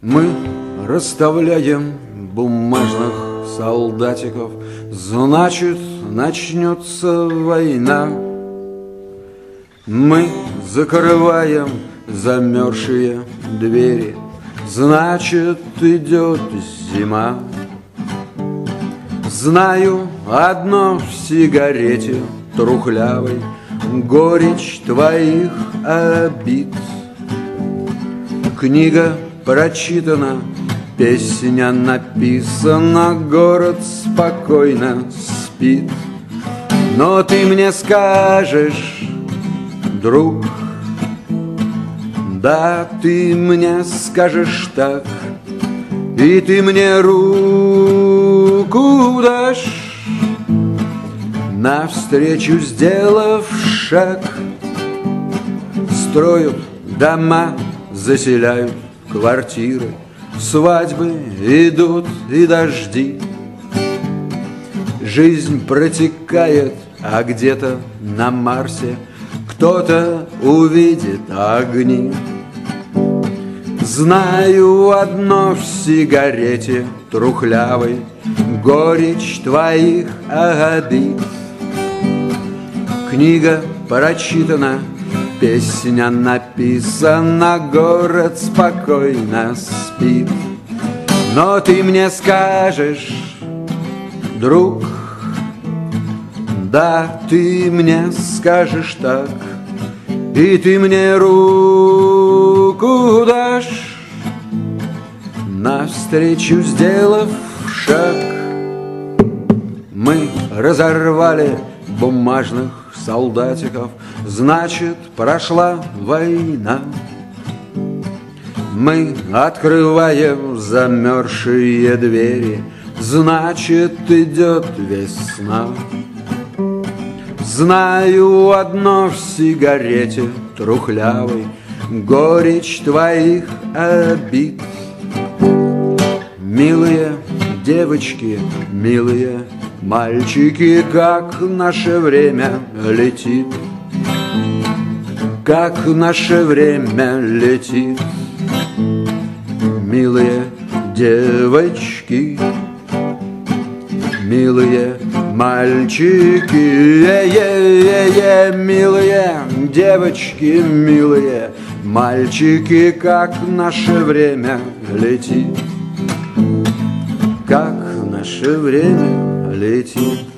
Мы расставляем бумажных солдатиков, значит, начнется война. Мы закрываем замерзшие двери, значит, идет зима. Знаю одно в сигарете трухлявой, горечь твоих обид. Книга прочитана, песня написана, город спокойно спит. Но ты мне скажешь, друг, да, ты мне скажешь так, и ты мне руку дашь, навстречу сделав шаг. Строят дома, заселяют квартиры, свадьбы идут и дожди. Жизнь протекает, а где-то на Марсе кто-то увидит огни. Знаю одно в сигарете трухлявой, горечь твоих обид. Книга прочитана, песня написана, город спокойно спит. Но ты мне скажешь, друг, да, ты мне скажешь так, и ты мне руку дашь, навстречу сделав шаг. Мы разорвали бумажных солдатиков, значит, прошла война. Мы открываем замерзшие двери, значит, идет весна. Знаю одно в сигарете трухлявой, горечь твоих обид. Милые девочки, милые мальчики, как наше время летит, как наше время летит. Милые девочки, милые мальчики, милые девочки, милые мальчики, как наше время летит, как наше время летит.